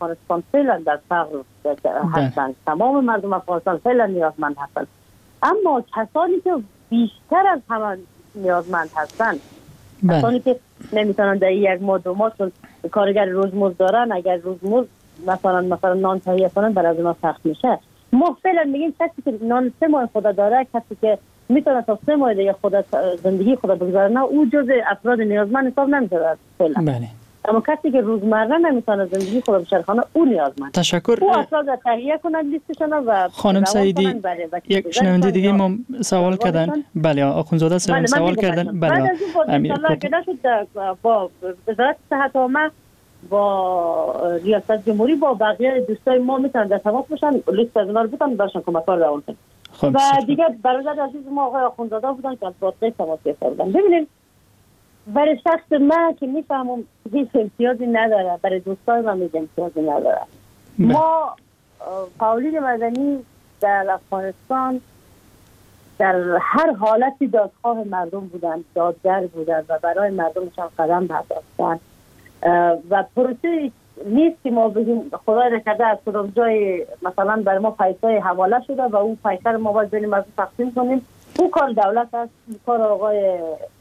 افغانستان فعلا در فقر هستند. تمام مردم افغانستان فعلا نیازمند هستند، اما کسانی که بیشتر از همه نیازمند هستند، کسانی که نمیتونن در یک ماه دو ماه چون کارگر روزمزد دارن، اگر روزمزد مثلا نان تهیه کنن برای از اونا سخت میشه. ما فعلا میگیم کسی که نان 3 ماه خود داره، کسی که میتونه تا 3 ماه دیگه خود زندگی خود بگذاره، نه او جزء افراد نیازمند حساب نمیشه فعلا. بله. اما کسی که روزمره نمیتونه زندگی خود بشرخانه، او نیازمند. تشکر. او افراد تهیه کنن لیستشون و خانم سعیدی یک شنونده دیگه ما سوال کردن. بله آخوندزاده سوال کردن. بله بعد از این انشالله که نشد با وزارت صحت عامه با ریاست جمهوری با بقیه دوستای ما میتونن در تماس باشن، لیست از اونا رو بتونن برشان کمک‌ها رو روان کنن. و دیگه برادر عزیز ما آقای آخوندزاده بودن که از باطقه تماس گرفتن. ببینید برای شخص من که میفهمم هیچ امتیازی نداره، برای دوستای من هیچ امتیازی نداره. ما فعالین مدنی در افغانستان در هر حالتی دادخواه مردم بودن، دادگر بودن و برای مردمشان قدم برداشتن و پروسه نیست که ما بگیم خدای نکرده از کدام جای مثلا برای ما پیسه حواله شده و اون پیسه رو ما باید بین مردم تقسیم کنیم. اون کار دولت است، کار آقای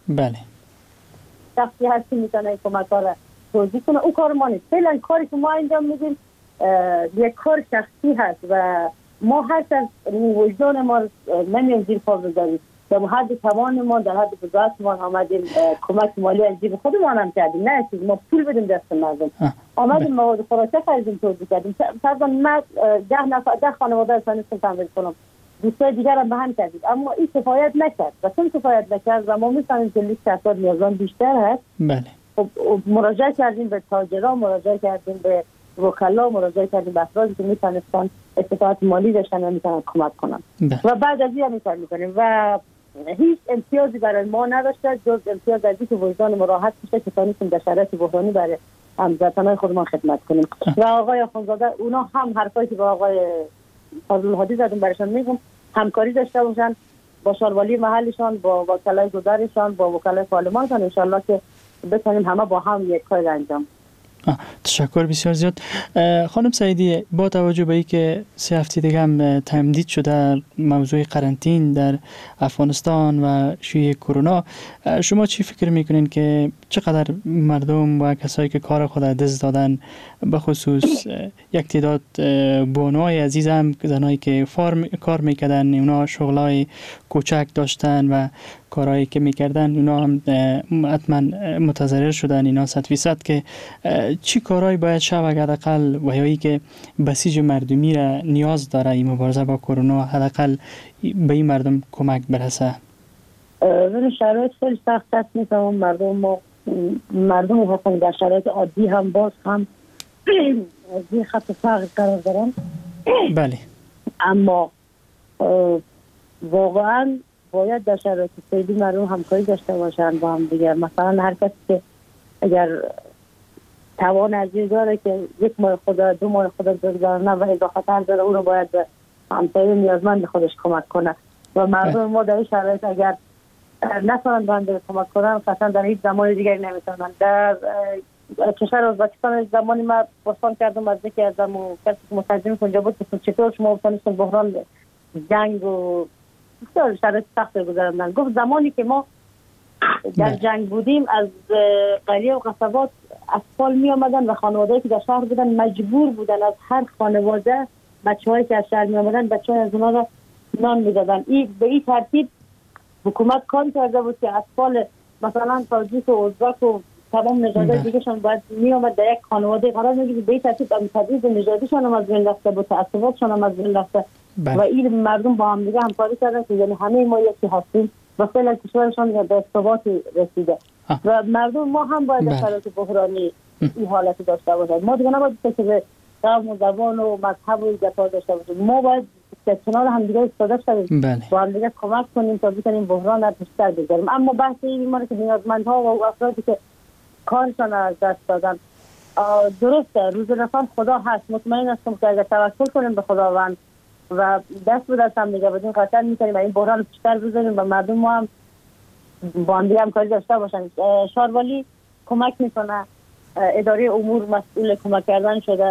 شخصی هست که میتونه کمک را توضیح کنه. اون کار ما نیست. فعلا کاری که ما انجام میدیم یک کار شخصی هست و ما هر از وجدان ما نمیم زیر پا بذاریم. در حد توان ما، در حد قدرت ما آمدیم کمک مالی از جیب خودمان هم کردیم، نه چیز ما پول بدیم دست مردم. آمدیم مواد خوراکی خریدیم، توزیع کردیم. فرضاً من 10 خانواده از نیستم تامین کنم، دوستای دیگر هم به هم کردید، اما این کفایت نکرد و چون کفایت نکرد و ما می‌فهمیم که لیست افراد نیازمند بیشتر هست. بله. مراجعه کردیم به تاجران، مراجعه کردیم به وکلا، مراجعه کردیم به افرادی که میتونستن استطاعت مالی داشتن و میتونن کمک کنن. و بعد از این میتونیم میکنیم و هیچ امتیازی برای ما نداشته جز امتیاز از اینکه وجدان ما راحت بشه که تونستیم در شرایط بحرانی برای هموطنان خودمان خدمت کنیم. و آقای آخوندزاده اونا هم حرفایی که با آقای فضل‌الهادی زدن برایشان میگم، همکاری داشته باشن با شاروالی محلشان، با وکلای گذارشان، با وکلای پارلمانشان، ان شاءالله که بتونیم همه با هم یک کار انجام. تشکر بسیار زیاد. خانم سعیدی، با توجه به اینکه 3 هفته دیگه هم تمدید شده موضوع قرنطین در افغانستان و شیوع کرونا، شما چی فکر میکنین که چقدر مردم و کسایی که کار خود دست دادن، به خصوص یک تعداد بانوهای عزیز هم زنایی که کار میکردن، اونا شغلای کوچک داشتن و کارهایی که میکردن اونا هم حتما متضرر شدن، اینا 100% که چی کارهایی باید شود حداقل ویایی که بسیج مردمی را نیاز داره این مبارزه با کرونا حداقل به این مردم کمک برسه؟ ولی شرایط خیلی سخت است. میفهمم مردم هستن در شرایط عادی هم باز هم زیر خط فقر قرار دارن. بله. اما واقعا باید در شرایط فعلی مردم همکاری داشته باشن با هم دیگر. مثلا هر کسی که اگر توان ارزی داره که 1 ماه خود 2 ماه خود بگذارنه و اضافه تر داره، اون رو باید به همسایه نیازمند خودش کمک کنه. و مردم ما در این شرایط اگر نتونن بنده کمک کنن قطعا در هیچ زمان دیگری نمیتونن. در کشور ازبکستان زمانی ما پرسان کردم از یکی از کسی که مترجم کنجا بود که چطور شما بتونستون بحران جنگ و بسیار شرایط سخت گذراندن. گفت زمانی که ما در جنگ بودیم از قریه و قصبات اطفال می آمدن و خانواده‌ای که در شهر بودن مجبور بودن از هر خانواده بچه‌هایی که از شهر می آمدن بچه‌های از اونها را نان می‌دادن. به این ترتیب حکومت کار کرده بود که اطفال مثلا تاجیک و ازبک و تمام نژادهای دیگه‌شان باید می آمد در یک خانواده قرار می‌گرفت. به این ترتیب تبعیض نژادیشان هم از بین رفته بود، تعصباتشان هم از بین رفته و این مردم با هم دیگه همکاری کردن که یعنی همه ما یکی هستیم و فعلا کشورشان به ثبات رسیده. و مردم ما هم باید در شرایط بحرانی این حالت داشته باشند. ما دیگه نباید که به قوم و زبان و مذهب و جفا داشته باشیم. ما باید در کنار هم دیگه استفاده کنیم، با هم دیگه کمک کنیم تا بتونیم بحران را بیشتر بگیریم. اما بحث این میمونه که نیازمندها و افرادی که کارشان از دست دادن، درسته روز رسان خدا هست. مطمئن هستم که اگر توکل کنیم به خداوند و دست به دست هم دیگه بدیم قطعا میتونیم این بحران بیشتر بزنیم و مردم ما هم با هم دیگه همکاری داشته باشن. شاروالی کمک میکنه، اداره امور مسئول کمک کردن شده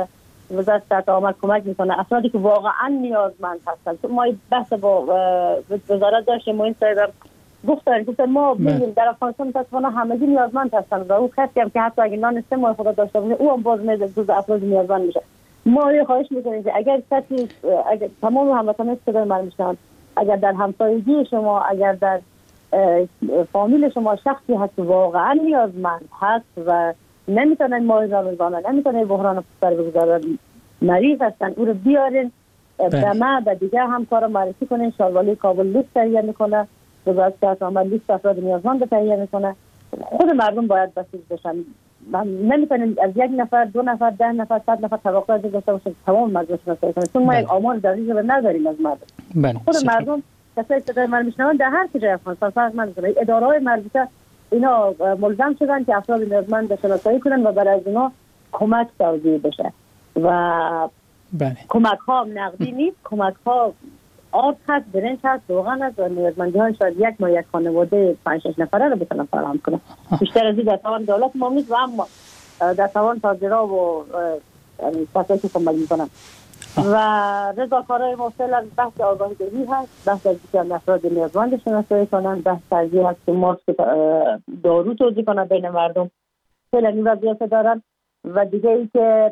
وزارت صحت عامه کمک میکنه افرادی که واقعا نیازمند هستن. ما بحث با وزارت داشتیم، ما این سایب گفتن ما میگیم در افغانستان متاسفانه همگی نیازمند هستن و او کسی هم که حتی اگه نان سه ماه خدا داشته باشه او هم باز جزء افراد نیازمند میشه. ما خواهش میکنیم که اگر کسی تمام هموطنان صدای من میشنن، اگر در همسایگی شما، اگر در فامیل شما شخصی هست که واقعا نیازمند هست و نمیتونن مایز روزانه، نمیتونن بحران سر بگذارن، مریض هستن، او رو بیارین به ما و دیگه همکارا معرفی کنین. شاروالی کابل لیست تهیه میکنه، وزارت صحت عامه لیست افراد نیازمند تهیه میکنه. خود مردم باید بسیج بشن. نمیتونیم از یک نفر، دو نفر، 10 نفر، 100 نفر توقع داشته باشیم تمام مردم شناسایی کنیم، چون ما یک آمار دقیق نداریم از مردم. خود مردم کسایی که من میشنون در هر کجای افغانستان فرق نمیکنه، اداره‌های مربوطه اینا ملزم شدن که افراد نیازمند شناسایی کنن و برای از اینا کمک توزیع بشه. و کمک ها نقدی نیست، کمک ها آب هست، برنج هست، روغن هست و نیازمندی های شاید یک ما یک خانواده 5-6 نفره رو بتونن فراهم کنن. بیشتر از این در توان دولت ما نیست و اما در توان تاجرها و کسایی که کمک میکنن. و رضاکارای ما فعلا بحث آگاهی دهی هست، بحث از اینکه افراد نیازمند شناسایی کنن، بحث ترجیح هست که ماسک دارو توزیع کنن بین مردم. فعلا این وضعیت دارن. و دیگه ای که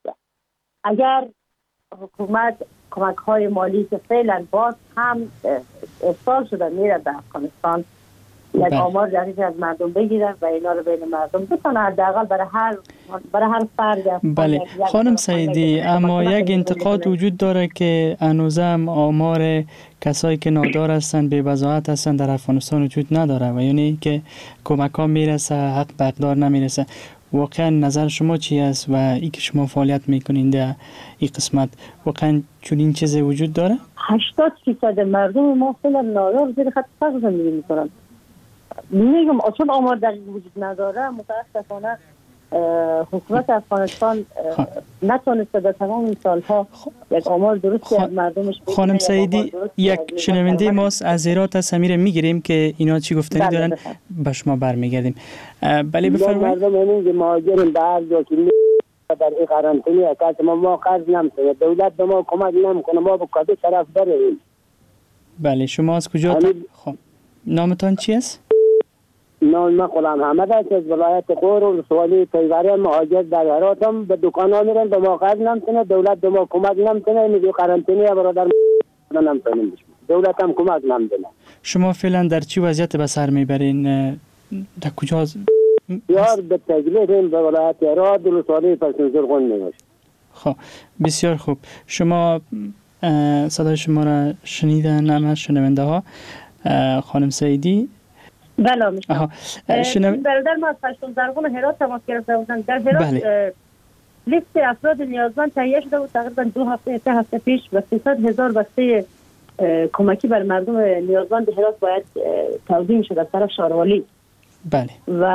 اگر حکومت کمک های مالی که فعلا باز هم ارسال شده میره به افغانستان، یک آمار جدید از مردم بگیرن و اینا رو بین مردم بتونه حداقل برای هر فرد. بله خانم سعیدی، اما یک انتقاد وجود داره که هنوزم آمار کسایی که نادار هستن، بی وضاحت هستن در افغانستان وجود نداره و یعنی که کمک ها میرسه حق به اقدار نمیرسه. واقعا نظر شما چی است و ای که شما فعالیت میکنین در این قسمت، واقعا چنین چیزی وجود داره؟ 80% مردم ما فعلا نادار زیر خط فقر زندگی میکنن. میگم چون آمار دقیق وجود نداره، متاسفانه حکومت افغانستان نتونسته در تمام این سالها یک آمار درستی از مردمش بگیره. خانم سعیدی، یک شنونده ماست از هرات از سمیر میگیریم که اینا چی گفتنی دارن، به شما برمیگردیم. بله بفرمایید. مردم اینکه مهاجرین به هر جا که در این قرنطینه که ما قرض نمی‌کنه، دولت به ما کمک نمیکنه، ما به کدوم طرف بریم؟ بله شما از کجا؟ خب نامتان چی است؟ نام من غلام حمد است از ولایت غور و سوالی تیواری مهاجر در هراتم. به دکان ها میرن به ما قرض نمیکنه، دولت به ما کمک نمیکنه، میگه قرنطینه برادر نمیتونیم، دولت هم کمک نمیکنه. شما فعلا در چی وضعیت به سر میبرین؟ در کجا؟ یار به تجلیل به ولایت هرات و سوالی پسند زرغون میشه. خب بسیار خوب. شما صدای شما را شنیدن همه شنونده ها. خانم سعیدی بله میشنم. برادر ما از پشتون زرغون هرات تماس گرفته بودن. در هرات لیست افراد نیازمند تهیه شده بود. تقریبا 2 هفته پیش و 300,000 بسته کمکی بر مردم نیازمند هرات باید توزیع شد از طرف شاروالی. بله. و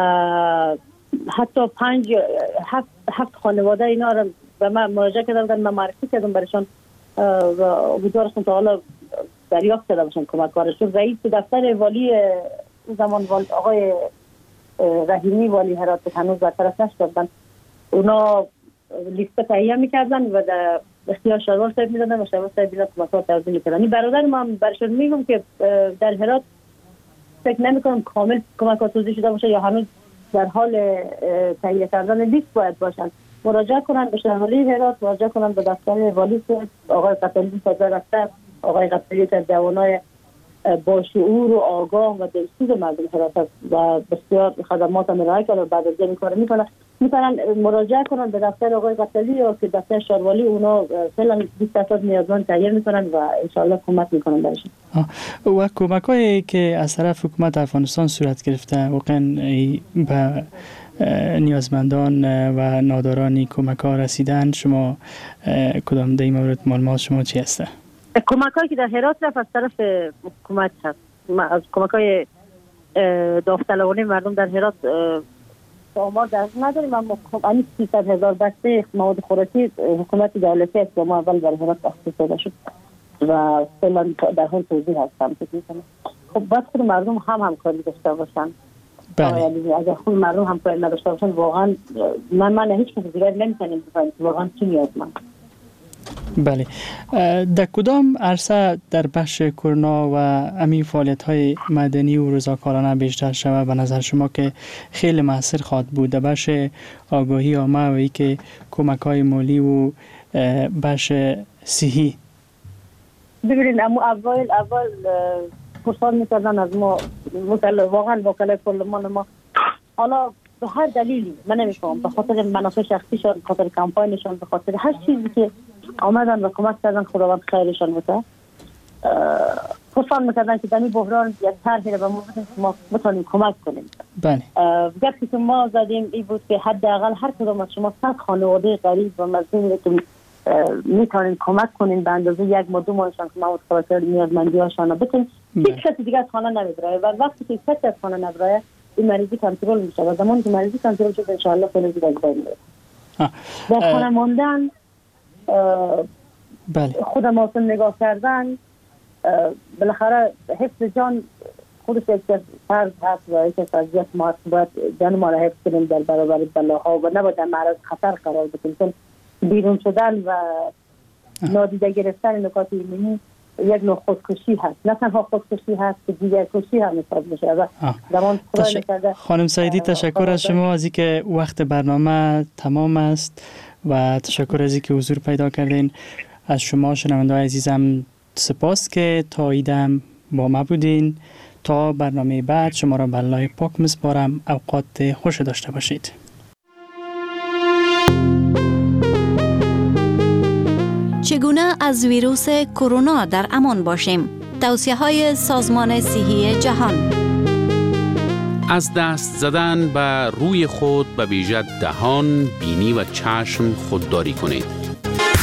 حتی 7 خانواده اینا رو به من مراجعه کرده بودن، من معرفی کردم برشان و امیدوارم تا حالا دریافت کرده باشن کمک کارشون. رئیس دفتر والی زمان آقای رحیمی والی هرات هنوز برطرف نشدن، اونا لیست تهیه میکردن و در اختیار شاروار صاحب میدادن و شاروار صاحب اینا کمک‌ها توزیع میکردن. برادر ما برشون میگم که در هرات فکر نمیکنم کامل کمک‌ها توزیع شده باشه یا هنوز در حال تهیه کردن لیست باید باشن. مراجعه کنن به شهروالی هرات، مراجعه کنن به دفتر والی آقای قتلی صدر دفتر، آقای قتلی از جوانای با شعور و آگاه و دلسوز مردم هرات و بسیار خدمات هم ارائه کرده و بعد از این کار میتونن مراجعه کنن به دفتر آقای قتلی یا که دفتر شاروالی. اونا فعلا 20 افراد نیازمند تهیه میکنن و انشاءالله کمک میکنن برشون. و کمک هایی که از طرف حکومت افغانستان صورت گرفته واقعا به نیازمندان و نادارانی کمک ها رسیدن، شما کدام در این مورد معلومات شما چی هسته؟ کمک هایی که در هرات رفت از طرف حکومت هست. از کمک های داوطلبانه مردم در هرات آمار در نداریم، اما همین 300,000 بسته مواد خوراکی حکومت دولتی است که ما اول در هرات اختصاص شد و فعلا در حال توزیع هستم. خب باید خود مردم هم همکاری داشته باشن. بله. اگر خود مردم همکاری نداشته باشن واقعا من هیچ کسی دیگر نمیتونیم بفهمیم واقعا چی نیازمند. بله. در کدام عرصه در بخش کرونا و امی فعالیت های مدنی و رضاکارانه بیشتر شود به نظر شما که خیلی مؤثر خواهد بود؟ در بخش آگاهی عامه و ای که کمک های مالی و بخش صحی؟ ببینید اول پرسان میکردن از ما واقعا وکلای پارلمان ما، حالا به هر دلیلی من نمیفهمم، به خاطر منافع شخصیشان، به خاطر کمپاینشان، به خاطر هر چیزی که آمدن و کمک کردن، خداوند خیرشان بده، پرسان میکردن که در این بحران یک طرحی رو ما بتونیم کمک کنیم. بله. گپی که ما زدیم این بود که حداقل هر کدام از شما 100 خانواده غریب و مظلومی که میتونین کمک کنین به اندازه 1 ماه 2 ماهشان که ما خاطر نیازمندی‌هاشون رو بتونین. هیچ کسی دیگه از خانه نمیبره و وقتی که کسی از خانه نبره این مریضی کنترل میشه و زمانی که مریضی کنترل شد ان شاء الله خیلی دیگه از بین میره. در خانه ماندن، بله، خودم نگاه کردن، بالاخره حفظ جان خودش یک فرض هست و یک فرضیت ما باید جان ما را حفظ کنیم در برابر بلاها و نباید در معرض خطر قرار بدیم، چون بیرون شدن و نادیده گرفتن نکات ایمنی یک نوع خودکشی هست، نه تنها خودکشی هست که دیگر کشی هم حساب میشه. و زمان خانم سعیدی تشکر از شما از اینکه وقت برنامه تمام است و تشکر از اینکه حضور پیدا کردین. از شما شنونده‌های عزیزم سپاس که تا ایدم با ما بودین. تا برنامه بعد شما را به الله پاک میسپارم. اوقات خوش داشته باشید. چگونه از ویروس کرونا در امان باشیم؟ توصیه‌های سازمان صحی جهان. از دست زدن به روی خود به ویژه دهان، بینی و چشم خودداری کنید.